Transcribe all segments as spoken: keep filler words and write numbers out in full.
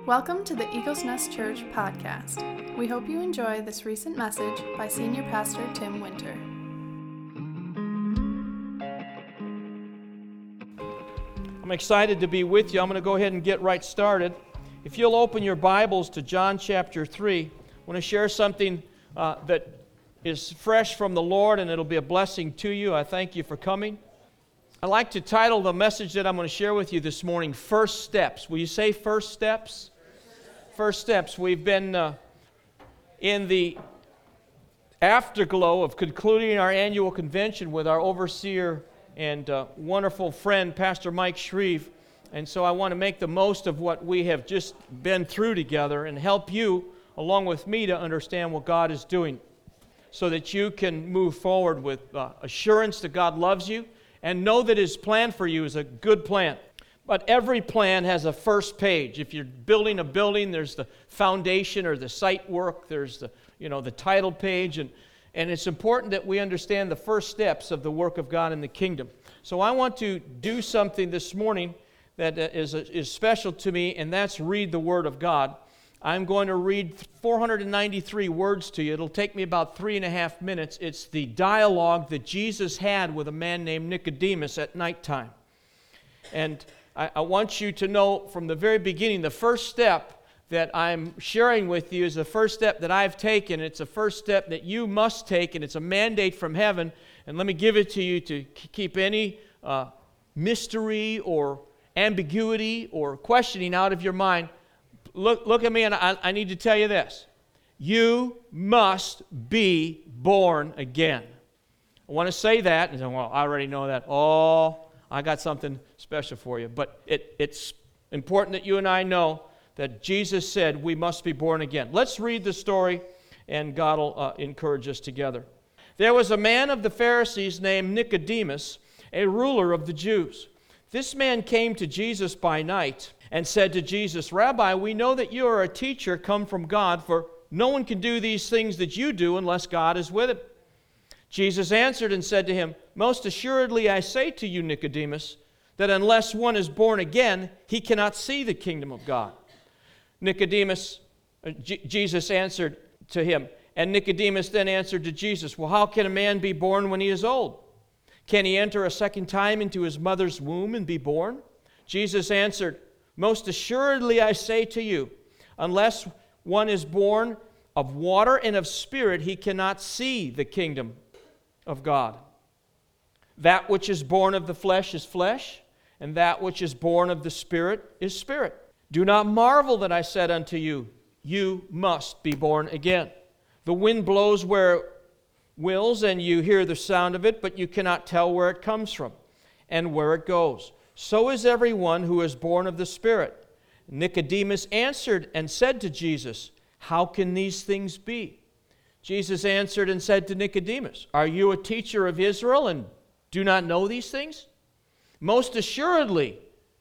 Welcome to the Eagles Nest Church podcast. We hope you enjoy this recent message by Senior Pastor Tim Winter. I'm excited to be with you. I'm going to go ahead and get right started. If you'll open your Bibles to John chapter three, I want to share something uh, that is fresh from the Lord, and it'll be a blessing to you. I thank you for coming. I'd like to title the message that I'm going to share with you this morning, First Steps. Will you say First Steps? First Steps. We've been uh, in the afterglow of concluding our annual convention with our overseer and uh, wonderful friend, Pastor Mike Shreve. And so I want to make the most of what we have just been through together and help you, along with me, to understand what God is doing so that you can move forward with uh, assurance that God loves you and know that His plan for you is a good plan. But every plan has a first page. If you're building a building, there's the foundation or the site work, there's the, you know, the title page, and, and it's important that we understand the first steps of the work of God in the kingdom. So I want to do something this morning that is, is special to me, and that's read the Word of God. I'm going to read four hundred ninety-three words to you. It'll take me about three and a half minutes. It's the dialogue that Jesus had with a man named Nicodemus at nighttime. And I, I want you to know from the very beginning, the first step that I'm sharing with you is the first step that I've taken. It's a first step that you must take, and it's a mandate from heaven. And let me give it to you to keep any uh, mystery or ambiguity or questioning out of your mind. Look, look at me, and I, I need to tell you this. You must be born again. I want to say that, and say, well, I already know that. Oh, I got something special for you. But it, it's important that you and I know that Jesus said we must be born again. Let's read the story, and God will uh, encourage us together. There was a man of the Pharisees named Nicodemus, a ruler of the Jews. This man came to Jesus by night and said to Jesus, Rabbi, we know that you are a teacher come from God, for no one can do these things that you do unless God is with him. Jesus answered and said to him, Most assuredly I say to you, Nicodemus, that unless one is born again, he cannot see the kingdom of God. Nicodemus, uh, J- Jesus answered to him, and Nicodemus then answered to Jesus, Well, how can a man be born when he is old? Can he enter a second time into his mother's womb and be born? Jesus answered, Most assuredly I say to you, unless one is born of water and of spirit, he cannot see the kingdom of God. That which is born of the flesh is flesh, and that which is born of the Spirit is spirit. Do not marvel that I said unto you, you must be born again. The wind blows where it wills, and you hear the sound of it, but you cannot tell where it comes from and where it goes. So is everyone who is born of the Spirit. Nicodemus answered and said to Jesus, How can these things be? Jesus answered and said to Nicodemus, Are you a teacher of Israel and do not know these things? Most assuredly,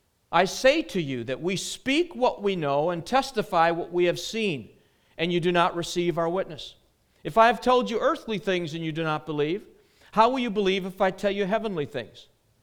I say to you that we speak what we know and testify what we have seen, and you do not receive our witness. If I have told you earthly things and you do not believe, how will you believe if I tell you heavenly things?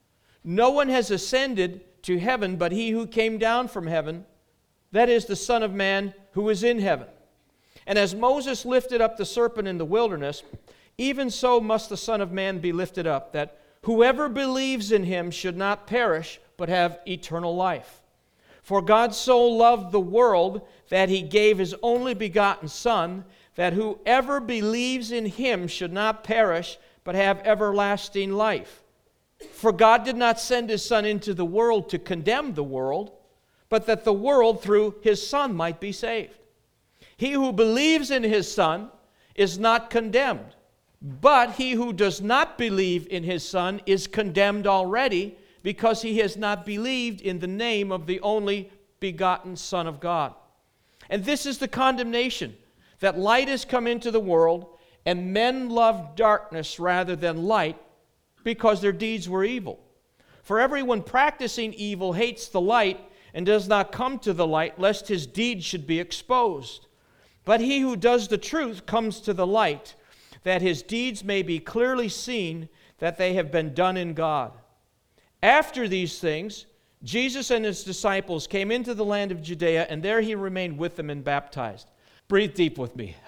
No one has ascended to heaven but he who came down from heaven, that is the Son of Man who is in heaven. And as Moses lifted up the serpent in the wilderness, even so must the Son of Man be lifted up, that whoever believes in him should not perish, but have eternal life. For God so loved the world that he gave his only begotten Son, that whoever believes in him should not perish, but have everlasting life. For God did not send his Son into the world to condemn the world, but that the world through his Son might be saved. He who believes in his Son is not condemned, but he who does not believe in his Son is condemned already, because he has not believed in the name of the only begotten Son of God. And this is the condemnation, that light has come into the world, and men love darkness rather than light, because their deeds were evil. For everyone practicing evil hates the light, and does not come to the light, lest his deeds should be exposed. But he who does the truth comes to the light, that his deeds may be clearly seen, that they have been done in God. After these things, Jesus and his disciples came into the land of Judea, and there he remained with them and baptized. Breathe deep with me.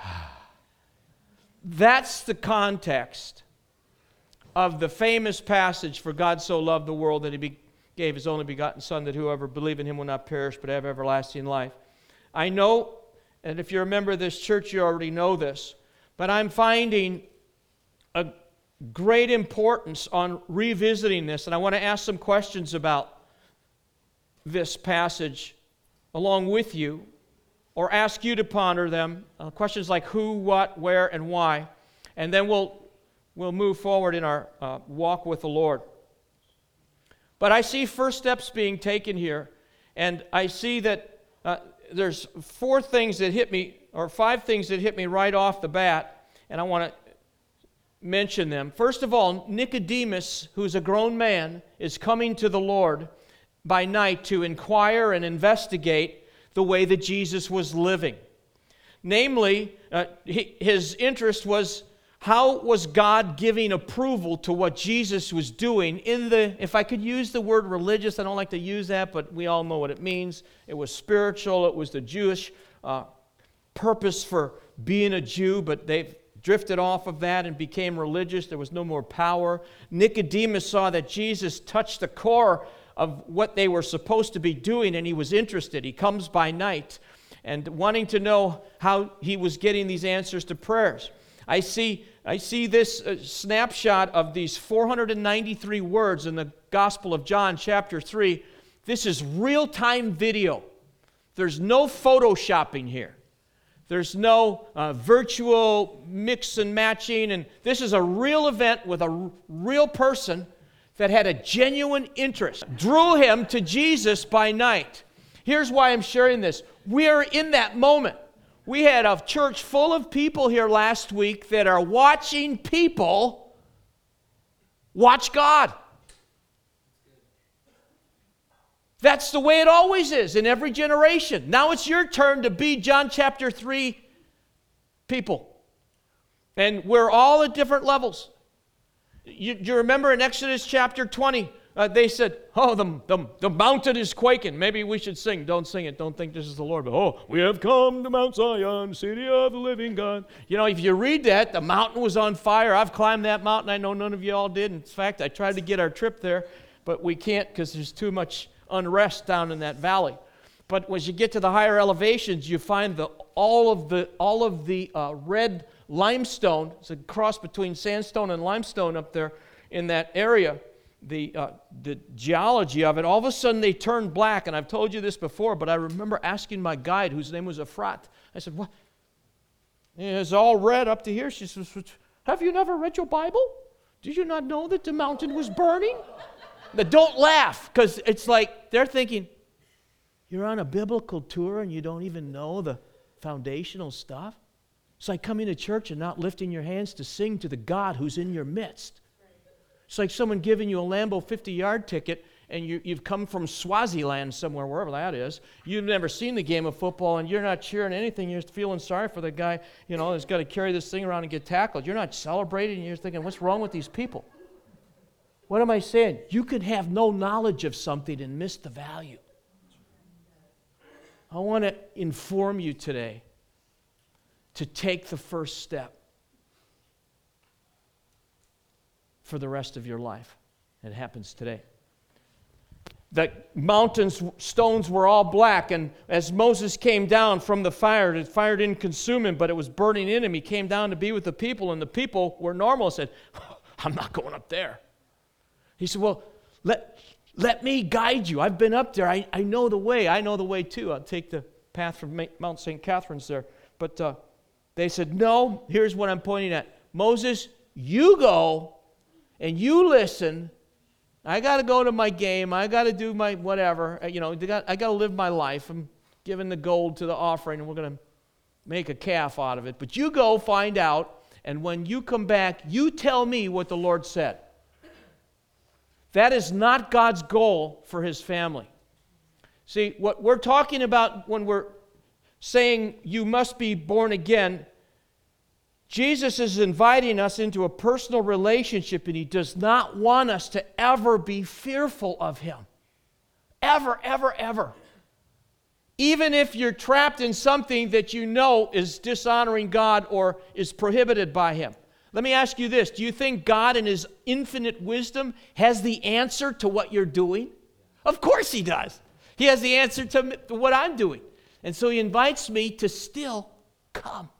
That's the context of the famous passage, for God so loved the world that he be, gave his only begotten Son, that whoever believe in him will not perish but have everlasting life. I know, and if you're a member of this church, you already know this, but I'm finding a great importance on revisiting this, and I want to ask some questions about this passage along with you, or ask you to ponder them. Uh, questions like who, what, where, and why. And then we'll, we'll move forward in our uh, walk with the Lord. But I see first steps being taken here, and I see that uh, there's four things that hit me, or five things that hit me right off the bat, and I want to mention them. First of all, Nicodemus, who's a grown man, is coming to the Lord by night to inquire and investigate the way that Jesus was living. Namely, uh, he, his interest was, how was God giving approval to what Jesus was doing in the, if I could use the word religious, I don't like to use that, but we all know what it means. It was spiritual, it was the Jewish uh, purpose for being a Jew, but they've drifted off of that and became religious. There was no more power. Nicodemus saw that Jesus touched the core of what they were supposed to be doing, and he was interested. He comes by night and wanting to know how he was getting these answers to prayers. I see, I see this uh, snapshot of these four hundred ninety-three words in the Gospel of John, chapter three. This is real-time video. There's no photoshopping here. There's no uh, virtual mix and matching, and this is a real event with a r- real person that had a genuine interest, drew him to Jesus by night. Here's why I'm sharing this. We are in that moment. We had a church full of people here last week that are watching people watch God. That's the way it always is in every generation. Now it's your turn to be John chapter three people. And we're all at different levels. You, you remember in Exodus chapter twenty, uh, they said, oh, the, the, the mountain is quaking. Maybe we should sing. Don't sing it. Don't think this is the Lord. But, oh, we have come to Mount Zion, city of the living God. You know, if you read that, the mountain was on fire. I've climbed that mountain. I know none of you all did. In fact, I tried to get our trip there, but we can't because there's too much unrest down in that valley. But as you get to the higher elevations, you find the all of the all of the uh, red limestone. It's a cross between sandstone and limestone up there in that area. The uh, the geology of it, all of a sudden they turned black. And I've told you this before, but I remember asking my guide, whose name was Efrat. I said, "What? It's all red up to here." She says, "Have you never read your Bible? Did you not know that the mountain was burning?" Now, don't laugh, because it's like they're thinking, you're on a biblical tour and you don't even know the foundational stuff? It's like coming to church and not lifting your hands to sing to the God who's in your midst. It's like someone giving you a Lambeau fifty-yard ticket and you, you've come from Swaziland somewhere, wherever that is. You've never seen the game of football and you're not cheering anything. You're feeling sorry for the guy, you know, that's got to carry this thing around and get tackled. You're not celebrating. You're thinking, what's wrong with these people? What am I saying? You can have no knowledge of something and miss the value. I want to inform you today to take the first step for the rest of your life. It happens today. The mountains, stones were all black, and as Moses came down from the fire, the fire didn't consume him, but it was burning in him. He came down to be with the people, and the people were normal and said, I'm not going up there. He said, well, let, let me guide you. I've been up there. I, I know the way. I know the way too. I'll take the path from Mount Saint Catherine's there. But uh, they said, no, here's what I'm pointing at. Moses, you go and you listen. I got to go to my game. I got to do my whatever. You know, I got to live my life. I'm giving the gold to the offering, and we're going to make a calf out of it. But you go find out, and when you come back, you tell me what the Lord said. That is not God's goal for his family. See, what we're talking about when we're saying you must be born again, Jesus is inviting us into a personal relationship, and he does not want us to ever be fearful of him. Ever, ever, ever. Even if you're trapped in something that you know is dishonoring God or is prohibited by Him. Let me ask you this. Do you think God in His infinite wisdom has the answer to what you're doing? Of course He does. He has the answer to what I'm doing. And so He invites me to still come.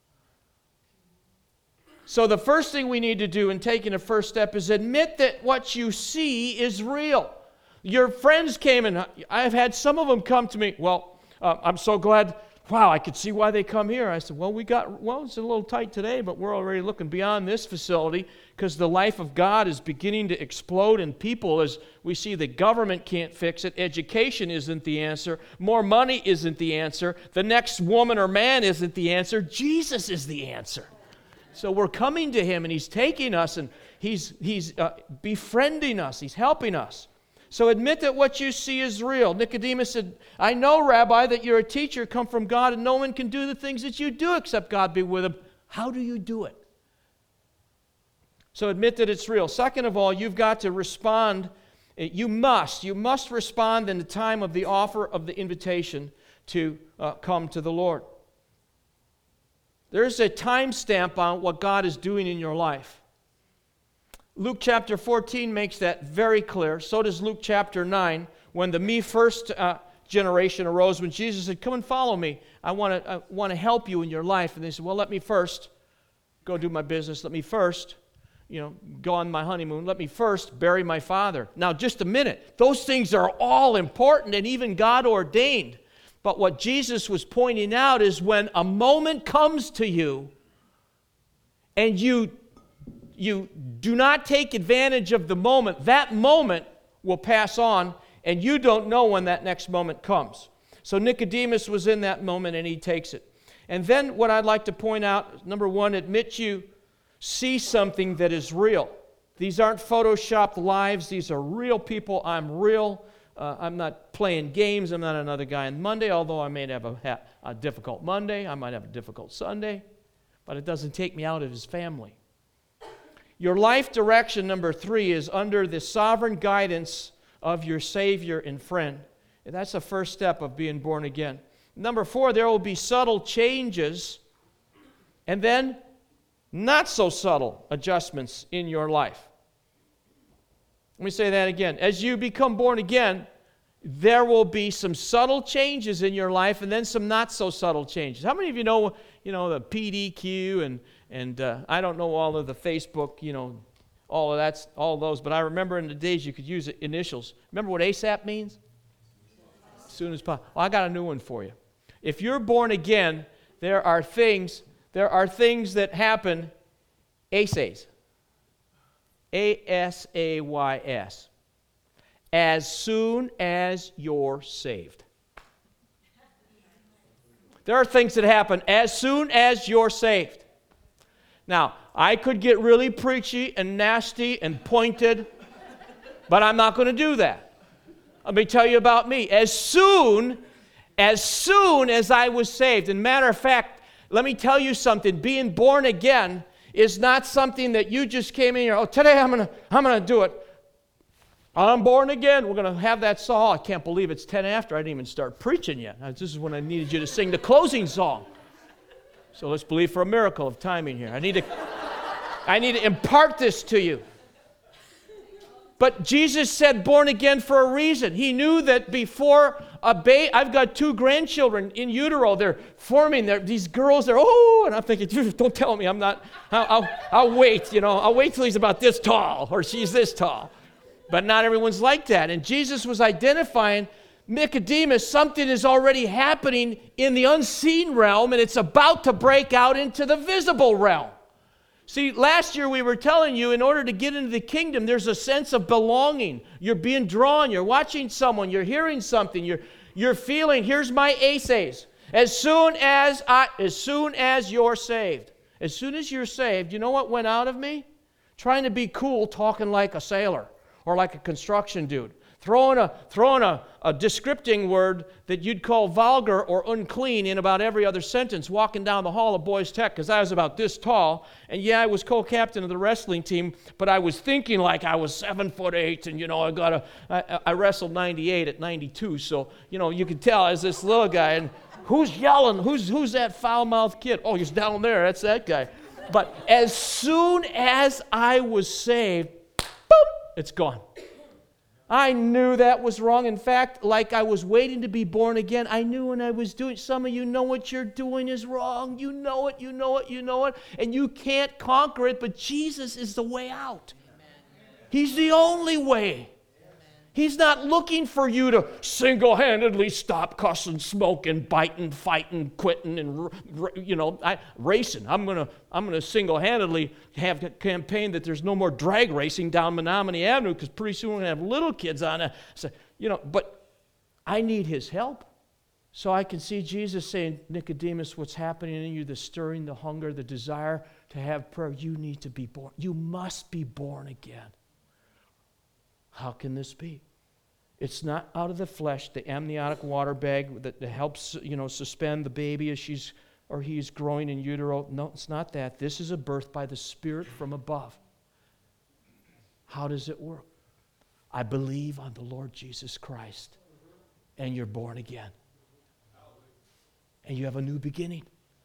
So the first thing we need to do in taking a first step is admit that what you see is real. Your friends came and I've had some of them come to me, well, uh, I'm so glad, wow, I could see why they come here. I said, well, we got, well, it's a little tight today, but we're already looking beyond this facility because the life of God is beginning to explode in people as we see the government can't fix it. Education isn't the answer. More money isn't the answer. The next woman or man isn't the answer. Jesus is the answer. So we're coming to Him and He's taking us and He's, he's uh, befriending us. He's helping us. So admit that what you see is real. Nicodemus said, I know, Rabbi, that you're a teacher come from God and no one can do the things that you do except God be with him. How do you do it? So admit that it's real. Second of all, you've got to respond. You must. You must respond in the time of the offer of the invitation to uh, come to the Lord. There's a time stamp on what God is doing in your life. Luke chapter fourteen makes that very clear. So does Luke chapter nine, when the me first uh, generation arose, when Jesus said, come and follow me. I want to I want to help you in your life. And they said, well, let me first go do my business. Let me first, you know, go on my honeymoon. Let me first bury my father. Now, just a minute. Those things are all important and even God ordained. But what Jesus was pointing out is when a moment comes to you and you you do not take advantage of the moment, that moment will pass on, and you don't know when that next moment comes. So Nicodemus was in that moment, and he takes it. And then what I'd like to point out, number one, admit you see something that is real. These aren't photoshopped lives. These are real people. I'm real. Uh, I'm not playing games. I'm not another guy on Monday, although I may have a, a difficult Monday. I might have a difficult Sunday, but it doesn't take me out of His family. Your life direction, number three, is under the sovereign guidance of your Savior and friend. And that's the first step of being born again. Number four, there will be subtle changes and then not so subtle adjustments in your life. Let me say that again. As you become born again, there will be some subtle changes in your life and then some not so subtle changes. How many of you know, you know, the P D Q and And uh, I don't know all of the Facebook, you know, all of that's, all of those, but I remember in the days you could use initials. Remember what ASAP means? As soon as possible. Well, I got a new one for you. If you're born again, there are things, there are things that happen ASAYS. A S A Y S. As soon as you're saved. There are things that happen as soon as you're saved. Now, I could get really preachy and nasty and pointed, but I'm not going to do that. Let me tell you about me. As soon, as soon as I was saved, and matter of fact, let me tell you something, being born again is not something that you just came in here, oh, today I'm going to I'm going to do it. I'm born again. We're going to have that song. Oh, I can't believe it's ten after. I didn't even start preaching yet. This is when I needed you to sing the closing song. So let's believe for a miracle of timing here. I need to, I need to impart this to you. But Jesus said born again for a reason. He knew that before a baby, I've got two grandchildren in utero. They're forming. They're, these girls are, oh, and I'm thinking, don't tell me I'm not, I'll, I'll, I'll wait, you know. I'll wait till he's about this tall or she's this tall. But not everyone's like that. And Jesus was identifying Nicodemus, something is already happening in the unseen realm, and it's about to break out into the visible realm. See, last year we were telling you, in order to get into the kingdom, there's a sense of belonging. You're being drawn. You're watching someone. You're hearing something. You're, you're feeling, here's my ASAYS. As soon as I, as soon as you're saved. As soon as you're saved, you know what went out of me? Trying to be cool, talking like a sailor. or like a construction dude. Throwing a throwing a, a descripting word that you'd call vulgar or unclean in about every other sentence, walking down the hall of Boys Tech, because I was about this tall, and yeah, I was co-captain of the wrestling team, but I was thinking like I was seven foot eight, and you know, I got a I, I wrestled ninety-eight at ninety-two, so you know, you could tell as this little guy, and who's yelling? Who's who's that foul-mouthed kid? Oh, he's down there. That's that guy. But as soon as I was saved, boom, it's gone. I knew that was wrong. In fact, like I was waiting to be born again, I knew when I was doing, some of you know what you're doing is wrong. You know it, you know it, you know it, and you can't conquer it, but Jesus is the way out. He's the only way. He's not looking for you to single-handedly stop cussing, smoking, biting, fighting, quitting, and you know, I, racing. I'm gonna, I'm gonna single-handedly have a campaign that there's no more drag racing down Menominee Avenue, because pretty soon we're gonna have little kids on it. So, you know, but I need His help, so I can see Jesus saying, Nicodemus, what's happening in you? The stirring, the hunger, the desire to have prayer. You need to be born. You must be born again. How can this be? It's not out of the flesh, the amniotic water bag that helps, you know, suspend the baby as she's or he's growing in utero. No, it's not that. This is a birth by the Spirit from above. How does it work? I believe on the Lord Jesus Christ, and you're born again. And you have a new beginning.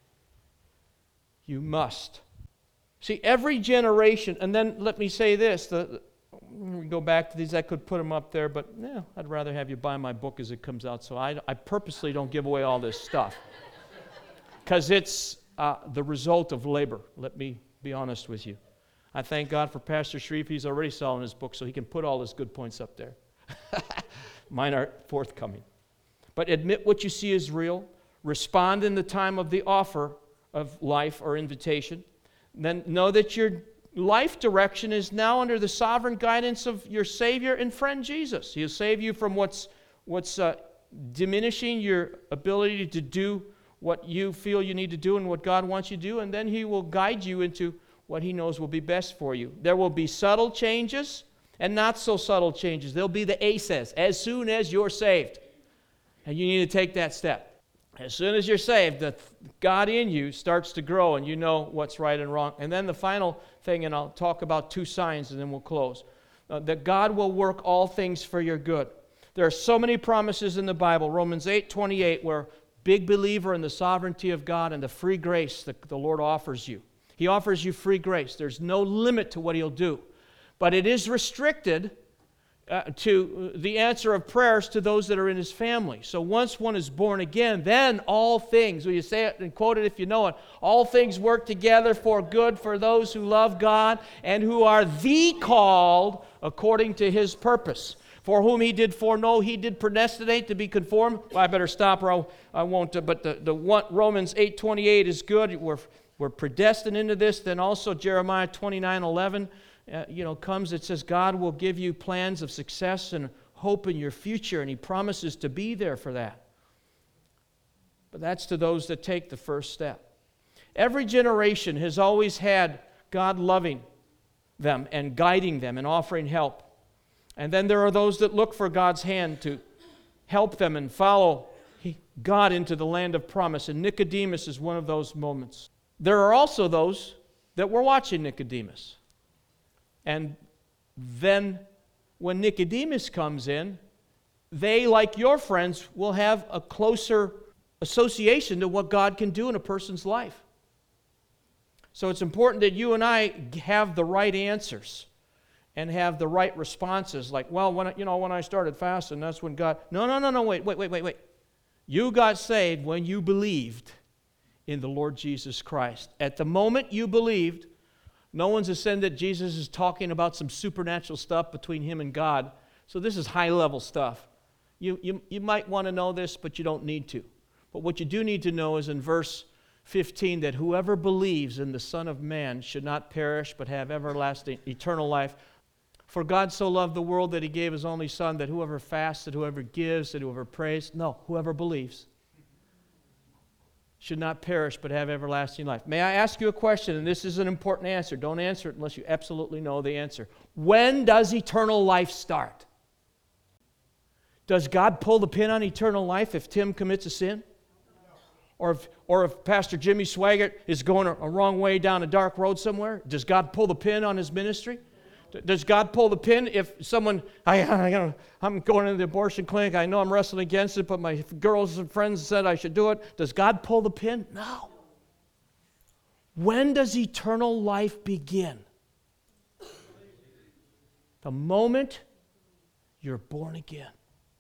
You must. See, every generation, and then let me say this, the we go back to these, I could put them up there, but yeah, I'd rather have you buy my book as it comes out, so I, I purposely don't give away all this stuff. Because it's uh, the result of labor, let me be honest with you. I thank God for Pastor Shreve. He's already selling his book, so he can put all his good points up there. Mine are forthcoming. But admit what you see is real. Respond in the time of the offer of life or invitation. Then know that you're life direction is now under the sovereign guidance of your Savior and friend Jesus. He'll save you from what's what's uh, diminishing your ability to do what you feel you need to do and what God wants you to do, and then He will guide you into what He knows will be best for you. There will be subtle changes and not so subtle changes. There'll be the A C Es, as soon as you're saved. And you need to take that step. As soon as you're saved, the God in you starts to grow and you know what's right and wrong. And then the final thing, and I'll talk about two signs and then we'll close, uh, that God will work all things for your good. There are so many promises in the Bible. Romans eight twenty-eight, we're a big believer in the sovereignty of God and the free grace that the Lord offers you. He offers you free grace. There's no limit to what He'll do. But it is restricted Uh, to the answer of prayers to those that are in His family. So once one is born again, then all things, will you say it and quote it if you know it, all things work together for good for those who love God and who are the called according to His purpose. For whom He did foreknow, He did predestinate to be conformed. Well, I better stop or I'll, I won't, uh, but the, the one, Romans eight twenty-eight is good. We're, we're predestined into this. Then also Jeremiah twenty-nine eleven, Uh, you know, comes, it says God will give you plans of success and hope in your future, and He promises to be there for that. But that's to those that take the first step. Every generation has always had God loving them and guiding them and offering help. And then there are those that look for God's hand to help them and follow God into the land of promise, and Nicodemus is one of those moments. There are also those that were watching Nicodemus. And then when Nicodemus comes in, they, like your friends, will have a closer association to what God can do in a person's life. So it's important that you and I have the right answers and have the right responses. Like, well, when I, you know, when I started fasting, that's when God... No, no, no, no, wait, wait, wait, wait, wait. You got saved when you believed in the Lord Jesus Christ. At the moment you believed, no one's ascended. Jesus is talking about some supernatural stuff between Him and God. So this is high-level stuff. You, you, you might want to know this, but you don't need to. But what you do need to know is in verse fifteen, that whoever believes in the Son of Man should not perish, but have everlasting, eternal life. For God so loved the world that He gave His only Son, that whoever fasts, that whoever gives, that whoever prays, no, whoever believes. should not perish but have everlasting life. May I ask you a question, and this is an important answer. Don't answer it unless you absolutely know the answer. When does eternal life start? Does God pull the pin on eternal life if Tim commits a sin? Or if, or if Pastor Jimmy Swaggart is going a, a wrong way down a dark road somewhere? Does God pull the pin on his ministry? Does God pull the pin if someone, I, I, I'm going to the abortion clinic, I know I'm wrestling against it, but my girls and friends said I should do it. Does God pull the pin? No. When does eternal life begin? The moment you're born again.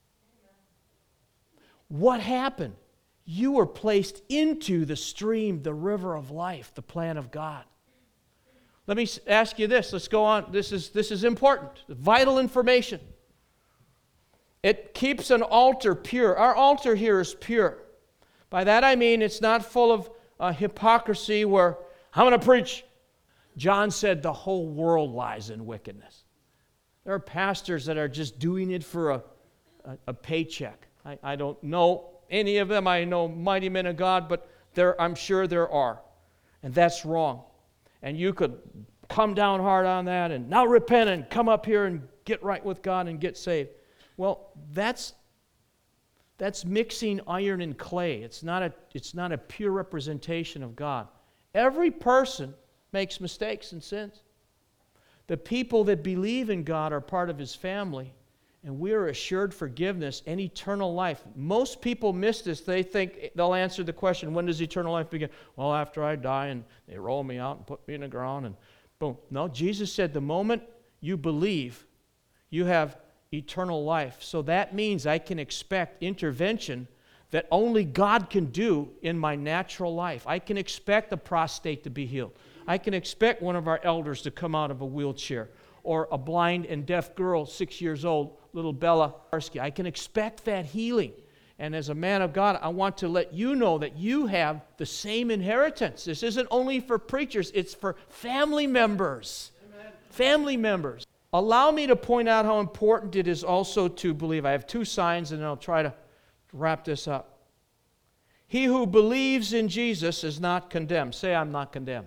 What happened? You were placed into the stream, the river of life, the plan of God. Let me ask you this. Let's go on. This is, this is important. Vital information. It keeps an altar pure. Our altar here is pure. By that I mean it's not full of uh, hypocrisy where I'm going to preach. John said the whole world lies in wickedness. There are pastors that are just doing it for a, a, a paycheck. I, I don't know any of them. I know mighty men of God, but there, I'm sure there are. And that's wrong. And you could come down hard on that and now repent and come up here and get right with God and get saved. Well, that's that's mixing iron and clay. It's not a it's not a pure representation of God. Every person makes mistakes and sins. The people that believe in God are part of His family, and we are assured forgiveness and eternal life. Most people miss this. They think they'll answer the question, when does eternal life begin? Well, after I die and they roll me out and put me in the ground and boom. No, Jesus said the moment you believe, you have eternal life. So that means I can expect intervention that only God can do in my natural life. I can expect the prostate to be healed. I can expect one of our elders to come out of a wheelchair, or a blind and deaf girl, six years old, little Bella Harsky. I can expect that healing. And as a man of God, I want to let you know that you have the same inheritance. This isn't only for preachers, it's for family members. Amen. Family members. Allow me to point out how important it is also to believe. I have two signs, and then I'll try to wrap this up. He who believes in Jesus is not condemned. Say, I'm not condemned.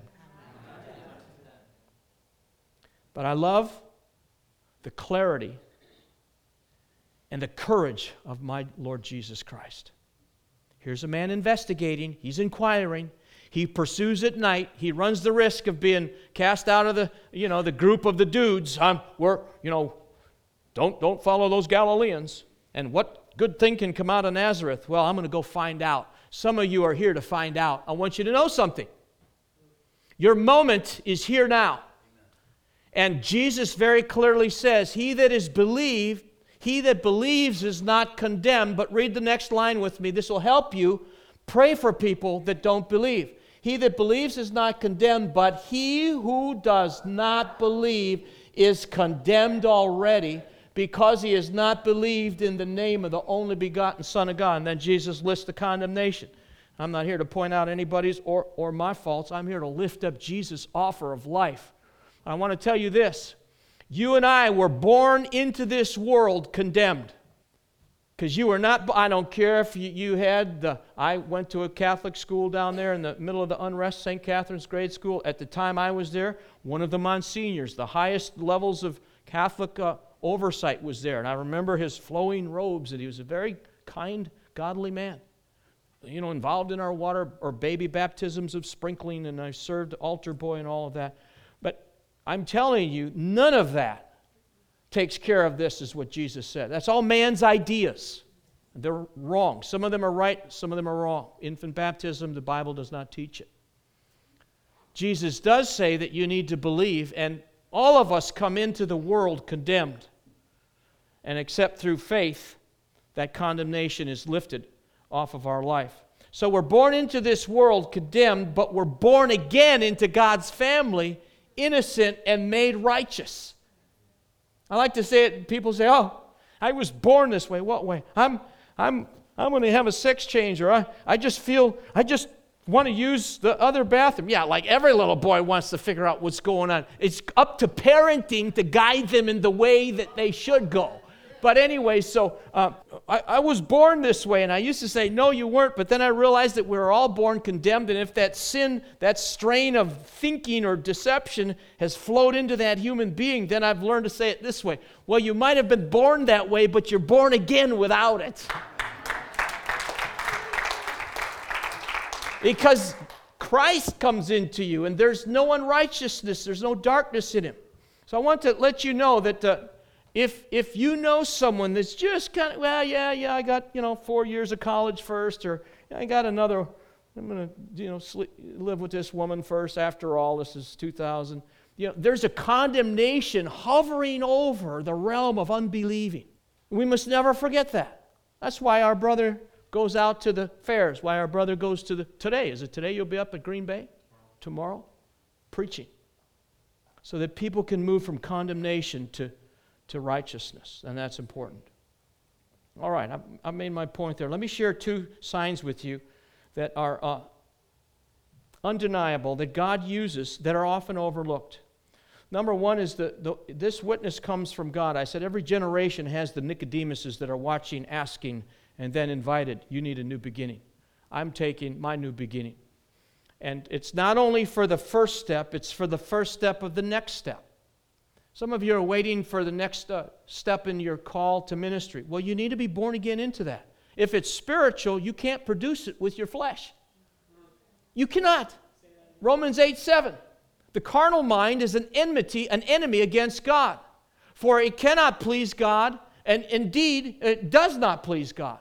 But I love the clarity and the courage of my Lord Jesus Christ. Here's a man investigating. He's inquiring. He pursues at night. He runs the risk of being cast out of the, you know, the group of the dudes. I'm, we're, you know, don't, don't follow those Galileans. And what good thing can come out of Nazareth? Well, I'm going to go find out. Some of you are here to find out. I want you to know something. Your moment is here now. And Jesus very clearly says, he that is believed, he that believes is not condemned. But read the next line with me. This will help you. Pray for people that don't believe. He that believes is not condemned, but he who does not believe is condemned already, because he has not believed in the name of the only begotten Son of God. And then Jesus lists the condemnation. I'm not here to point out anybody's or, or my faults. I'm here to lift up Jesus' offer of life. I want to tell you this. You and I were born into this world condemned. Because you were not, I don't care if you, you had, the, I went to a Catholic school down there in the middle of the unrest, Saint Catherine's grade school. At the time I was there, one of the monsignors, the highest levels of Catholic uh, oversight was there. And I remember his flowing robes, and he was a very kind, godly man. You know, involved in our water or baby baptisms of sprinkling, and I served altar boy and all of that. But I'm telling you, none of that takes care of this, is what Jesus said. That's all man's ideas. They're wrong. Some of them are right, some of them are wrong. Infant baptism, the Bible does not teach it. Jesus does say that you need to believe, and all of us come into the world condemned. And except through faith, that condemnation is lifted off of our life. So we're born into this world condemned, but we're born again into God's family, innocent and made righteous. I like to say it, people say, oh, I was born this way. What way? I'm I'm I'm going to have a sex change, or I, I just feel, I just want to use the other bathroom. Yeah, like every little boy wants to figure out what's going on. It's up to parenting to guide them in the way that they should go. But anyway, so uh, I, I was born this way, and I used to say, no, you weren't, but then I realized that we were all born condemned, and if that sin, that strain of thinking or deception has flowed into that human being, then I've learned to say it this way. Well, you might have been born that way, but you're born again without it. Because Christ comes into you, and there's no unrighteousness, there's no darkness in him. So I want to let you know that uh, if if you know someone that's just kind of, well, yeah, yeah, I got, you know, four years of college first, or I got another, I'm going to, you know, sleep, live with this woman first. After all, this is two thousand. You know, there's a condemnation hovering over the realm of unbelieving. We must never forget that. That's why our brother goes out to the fairs, why our brother goes to the, today, is it today you'll be up at Green Bay? Tomorrow? Preaching. So that people can move from condemnation to, to righteousness, and that's important. All right, I've, I've made my point there. Let me share two signs with you that are uh, undeniable, that God uses, that are often overlooked. Number one is that the, this witness comes from God. I said every generation has the Nicodemuses that are watching, asking, and then invited, you need a new beginning. I'm taking my new beginning. And it's not only for the first step, it's for the first step of the next step. Some of you are waiting for the next uh, step in your call to ministry. Well, you need to be born again into that. If it's spiritual, you can't produce it with your flesh. You cannot. Romans eight seven. The carnal mind is an enmity, an enemy against God. For it cannot please God, and indeed, it does not please God.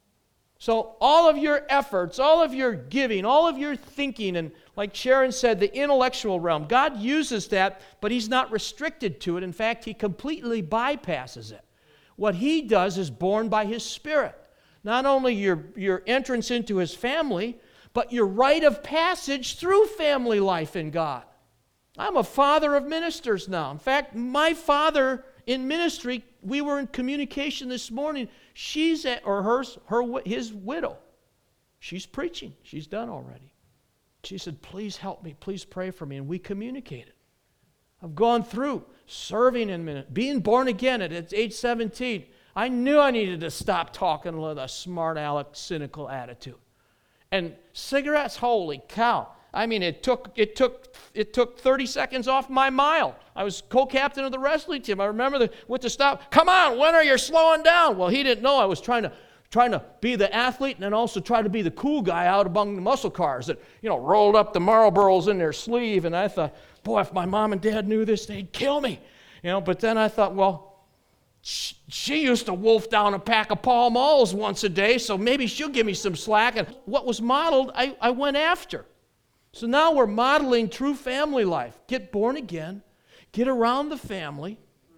So all of your efforts, all of your giving, all of your thinking, and like Sharon said, the intellectual realm, God uses that, but He's not restricted to it. In fact, He completely bypasses it. What He does is born by His Spirit. Not only your, your entrance into His family, but your rite of passage through family life in God. I'm a father of ministers now. In fact, my father in ministry, we were in communication this morning. She's at, or hers, her, his widow. She's preaching. She's done already. She said, please help me. Please pray for me. And we communicated. I've gone through serving in ministry, being born again at age seventeen. I knew I needed to stop talking with a smart aleck, cynical attitude. And cigarettes, holy cow. I mean, it took it took it took thirty seconds off my mile. I was co-captain of the wrestling team. I remember the, with the stop. Come on, when are you slowing down? Well, he didn't know I was trying to trying to be the athlete and then also try to be the cool guy out among the muscle cars that, you know, rolled up the Marlboros in their sleeve. And I thought, boy, if my mom and dad knew this, they'd kill me. You know, but then I thought, well, she, she used to wolf down a pack of Pall Malls once a day, so maybe she'll give me some slack. And what was modeled, I, I went after. So now we're modeling true family life. Get born again, get around the family,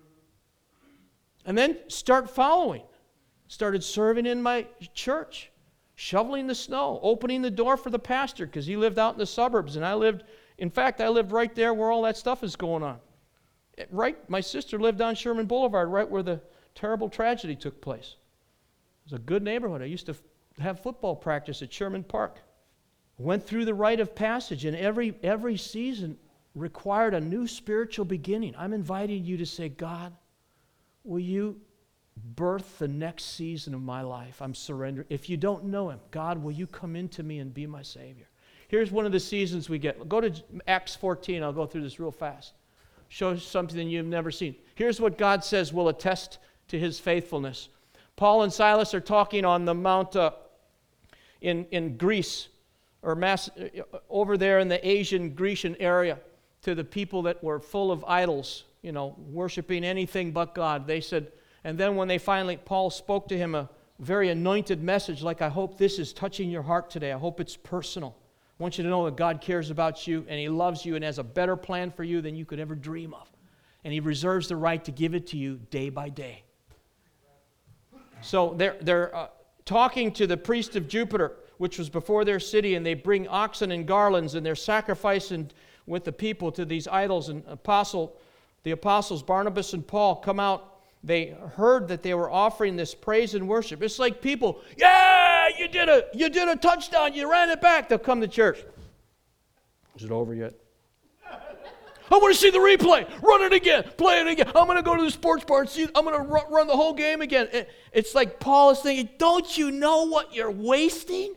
and then start following. Started serving in my church, shoveling the snow, opening the door for the pastor because he lived out in the suburbs, and I lived, in fact, I lived right there where all that stuff is going on. Right, my sister lived on Sherman Boulevard, right where the terrible tragedy took place. It was a good neighborhood. I used to have football practice at Sherman Park. Went through the rite of passage, and every every season required a new spiritual beginning. I'm inviting you to say, God, will you birth the next season of my life? I'm surrendering. If you don't know Him, God, will you come into me and be my Savior? Here's one of the seasons we get. Go to Acts fourteen. I'll go through this real fast. Show something you've never seen. Here's what God says will attest to His faithfulness. Paul and Silas are talking on the Mount uh, in, in Greece, or Mass, over there in the Asian, Grecian area, to the people that were full of idols, you know, worshiping anything but God. They said, and then when they finally, Paul spoke to him a very anointed message, like, I hope this is touching your heart today. I hope it's personal. I want you to know that God cares about you, and He loves you, and has a better plan for you than you could ever dream of. And He reserves the right to give it to you day by day. So they're, they're uh, talking to the priest of Jupiter, which was before their city, and they bring oxen and garlands, and they're sacrificing with the people to these idols. And apostle, the apostles Barnabas and Paul come out. They heard that they were offering this praise and worship. It's like people, yeah, you did a you did a touchdown, you ran it back. They'll come to church. Is it over yet? I want to see the replay. Run it again. Play it again. I'm going to go to the sports bar and see. I'm going to run, run the whole game again. It, it's like Paul is thinking, don't you know what you're wasting?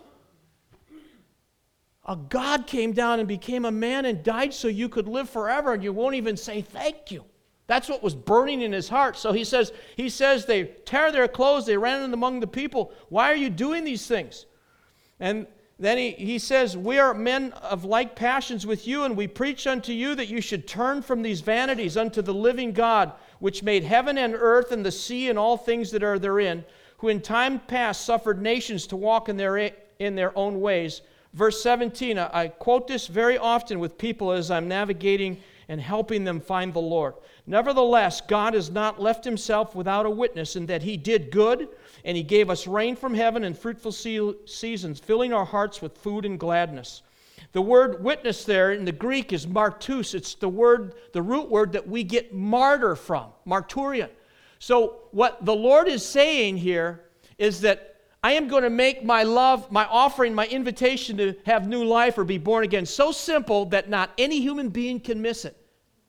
A God came down and became a man and died so you could live forever, and you won't even say thank you. That's what was burning in his heart. So he says, he says they tear their clothes, they ran in among the people. Why are you doing these things? And then he, he says, we are men of like passions with you, and we preach unto you that you should turn from these vanities unto the living God, which made heaven and earth and the sea and all things that are therein, who in time past suffered nations to walk in their, in their own ways. Verse seventeen, I quote this very often with people as I'm navigating and helping them find the Lord. Nevertheless, God has not left himself without a witness, in that he did good, and he gave us rain from heaven and fruitful seasons, filling our hearts with food and gladness. The word witness there in the Greek is martus. It's the word, the root word that we get martyr from, marturion. So what the Lord is saying here is that I am going to make my love, my offering, my invitation to have new life or be born again so simple that not any human being can miss it.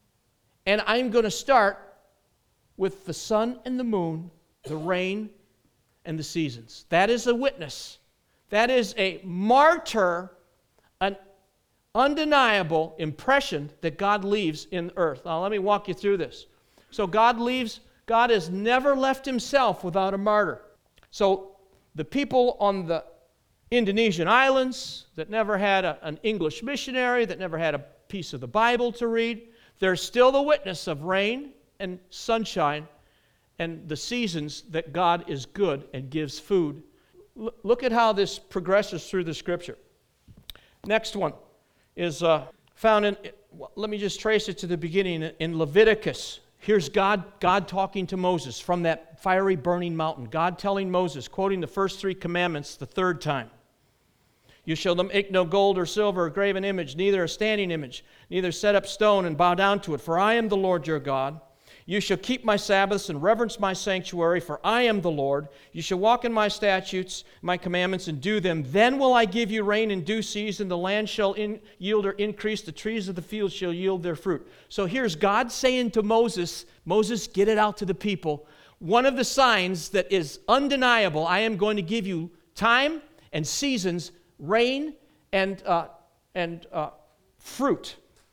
And I'm going to start with the sun and the moon, the rain and the seasons. That is a witness. That is a martyr, an undeniable impression that God leaves in the earth. Now let me walk you through this. So God leaves, God has never left himself without a martyr. So the people on the Indonesian islands that never had a, an English missionary, that never had a piece of the Bible to read, they're still the witness of rain and sunshine and the seasons that God is good and gives food. L- look at how this progresses through the Scripture. Next one is uh, found in, let me just trace it to the beginning, in Leviticus. Here's God, God talking to Moses from that fiery burning mountain. God telling Moses, quoting the first three commandments the third time. You shall make no gold or silver or graven image, neither a standing image, neither set up stone and bow down to it, for I am the Lord your God. You shall keep my Sabbaths and reverence my sanctuary, for I am the Lord. You shall walk in my statutes, my commandments, and do them. Then will I give you rain in due season. The land shall in, yield or increase. The trees of the field shall yield their fruit. So here's God saying to Moses, Moses, get it out to the people. One of the signs that is undeniable, I am going to give you time and seasons, rain and, uh, and uh, fruit.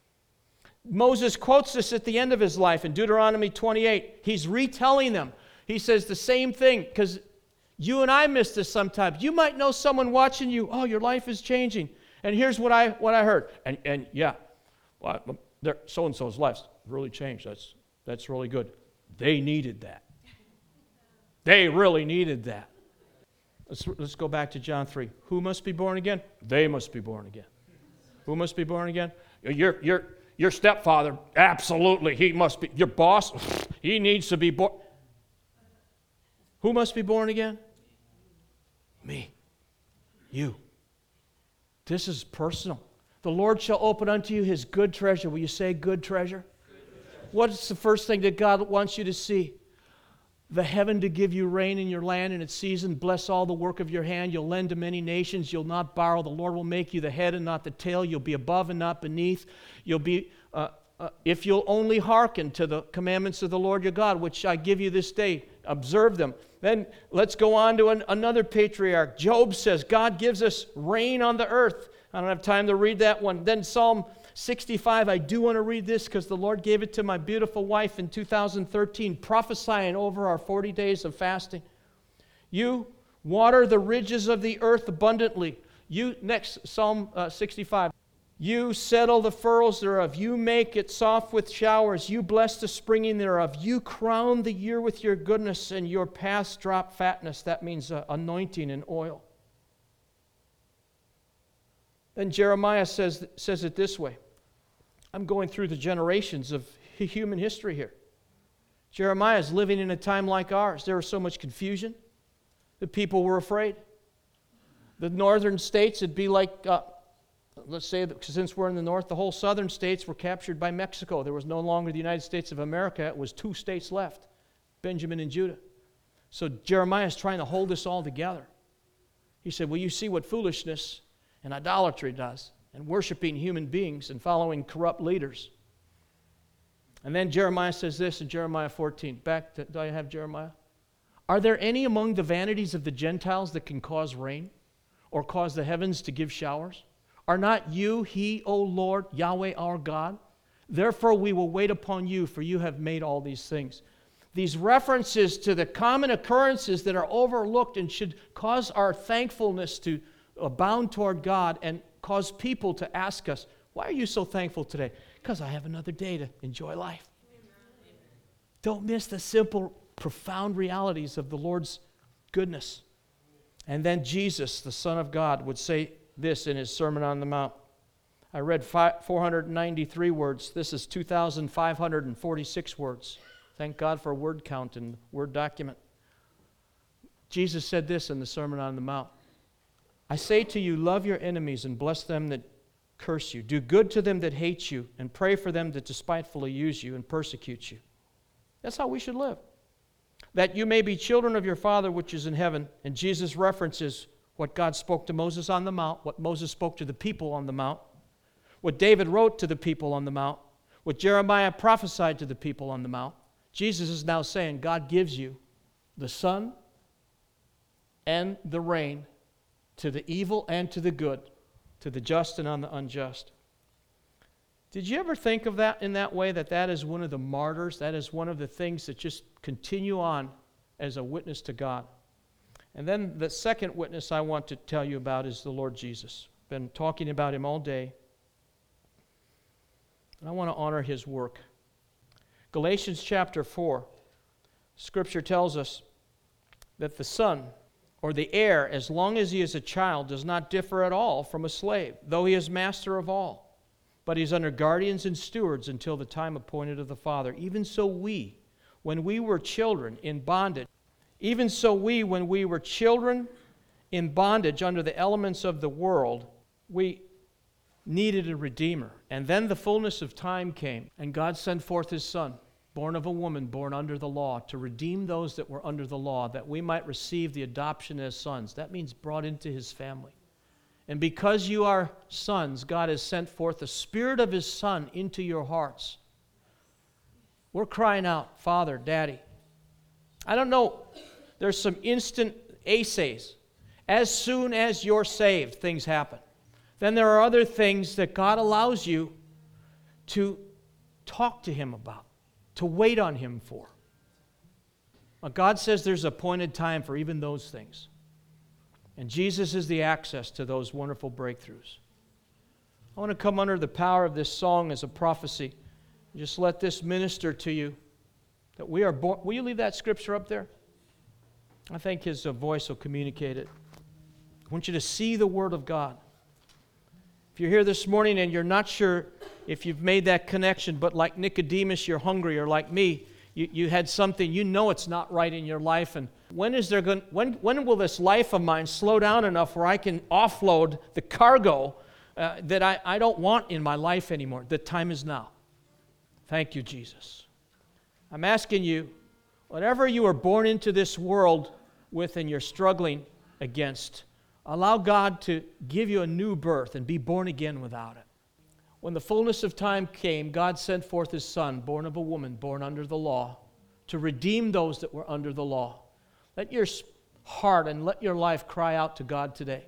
Moses quotes this at the end of his life in Deuteronomy twenty-eight. He's retelling them. He says the same thing, because you and I miss this sometimes. You might know someone watching you, oh, your life is changing. And here's what I what I heard. And and yeah, well, so-and-so's life's really changed. That's that's really good. They needed that. They really needed that. Let's, let's go back to John three. Who must be born again? They must be born again. Who must be born again? You're you're Your stepfather, absolutely, he must be. Your boss, he needs to be born. Who must be born again? Me. You. This is personal. The Lord shall open unto you his good treasure. Will you say good treasure? Good treasure. What's the first thing that God wants you to see? The heaven to give you rain in your land in its season. Bless all the work of your hand. You'll lend to many nations. You'll not borrow. The Lord will make you the head and not the tail. You'll be above and not beneath. You'll be, uh, uh, if you'll only hearken to the commandments of the Lord your God, which I give you this day, observe them. Then let's go on to an, another patriarch. Job says, God gives us rain on the earth. I don't have time to read that one. Then Psalm sixty-five, I do want to read this because the Lord gave it to my beautiful wife in two thousand thirteen, prophesying over our forty days of fasting. You water the ridges of the earth abundantly. You, next, Psalm uh, sixty-five. You settle the furrows thereof. You make it soft with showers. You bless the springing thereof. You crown the year with your goodness, and your paths drop fatness. That means uh, anointing and oil. Then Jeremiah says, says it this way. I'm going through the generations of human history here. Jeremiah is living in a time like ours. There was so much confusion. The people were afraid. The northern states, it'd be like, uh, let's say, that since we're in the north, the whole southern states were captured by Mexico. There was no longer the United States of America. It was two states left, Benjamin and Judah. So Jeremiah is trying to hold this all together. He said, well, you see what foolishness and idolatry does, and worshiping human beings and following corrupt leaders. And then Jeremiah says this in Jeremiah fourteen. Back to, do I have Jeremiah? Are there any among the vanities of the Gentiles that can cause rain or cause the heavens to give showers? Are not you He, O Lord, Yahweh our God? Therefore we will wait upon you, for you have made all these things. These references to the common occurrences that are overlooked and should cause our thankfulness to abound toward God and cause people to ask us, why are you so thankful today? Because I have another day to enjoy life. Amen. Don't miss the simple, profound realities of the Lord's goodness. And then Jesus, the Son of God, would say this in his Sermon on the Mount. I read four hundred ninety-three words. This is two thousand five hundred forty-six words. Thank God for word count and word document. Jesus said this in the Sermon on the Mount. I say to you, love your enemies and bless them that curse you. Do good to them that hate you and pray for them that despitefully use you and persecute you. That's how we should live. That you may be children of your Father which is in heaven. And Jesus references what God spoke to Moses on the Mount, what Moses spoke to the people on the Mount, what David wrote to the people on the Mount, what Jeremiah prophesied to the people on the Mount. Jesus is now saying God gives you the sun and the rain to the evil and to the good, to the just and on the unjust. Did you ever think of that in that way, that that is one of the martyrs, that is one of the things that just continue on as a witness to God? And then the second witness I want to tell you about is the Lord Jesus. Been talking about him all day. And I want to honor his work. Galatians chapter four, Scripture tells us that the son or the heir, as long as he is a child, does not differ at all from a slave, though he is master of all. But he's under guardians and stewards until the time appointed of the Father. Even so we, when we were children in bondage, even so we, when we were children in bondage under the elements of the world, we needed a Redeemer. And then the fullness of time came, and God sent forth His Son, born of a woman, born under the law, to redeem those that were under the law, that we might receive the adoption as sons. That means brought into His family. And because you are sons, God has sent forth the Spirit of His Son into your hearts. We're crying out, Father, Daddy. I don't know, there's some instant essays. As soon as you're saved, things happen. Then there are other things that God allows you to talk to Him about, to wait on Him for. Well, God says there's appointed time for even those things. And Jesus is the access to those wonderful breakthroughs. I want to come under the power of this song as a prophecy. Just let this minister to you that we are born. Will you leave that scripture up there? I think his uh, voice will communicate it. I want you to see the Word of God. If you're here this morning and you're not sure if you've made that connection, but like Nicodemus, you're hungry, or like me, you, you had something, you know it's not right in your life, and when is there going? When when will this life of mine slow down enough where I can offload the cargo uh, that I, I don't want in my life anymore? The time is now. Thank you, Jesus. I'm asking you, whatever you were born into this world with and you're struggling against, allow God to give you a new birth and be born again without it. When the fullness of time came, God sent forth His Son, born of a woman, born under the law, to redeem those that were under the law. Let your heart and let your life cry out to God today,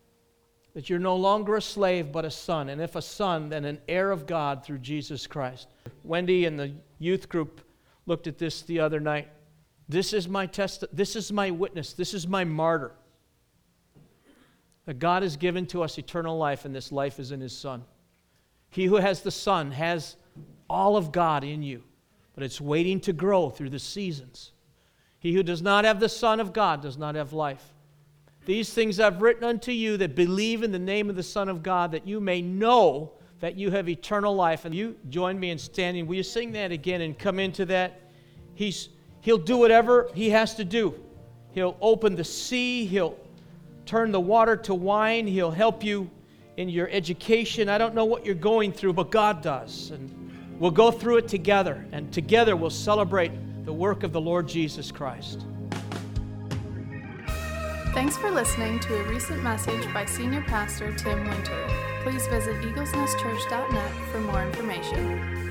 that you're no longer a slave but a son, and if a son, then an heir of God through Jesus Christ. Wendy and the youth group looked at this the other night. This is my test. This is my witness. This is my martyr. That God has given to us eternal life, and this life is in His Son. He who has the Son has all of God in you, but it's waiting to grow through the seasons. He who does not have the Son of God does not have life. These things I've written unto you that believe in the name of the Son of God, that you may know that you have eternal life. And you join me in standing. Will you sing that again and come into that? He's, he'll do whatever He has to do. He'll open the sea. He'll turn the water to wine. He'll help you in your education. I don't know what you're going through, but God does. And we'll go through it together. And together we'll celebrate the work of the Lord Jesus Christ. Thanks for listening to a recent message by Senior Pastor Tim Winter. Please visit eagles nest church dot net for more information.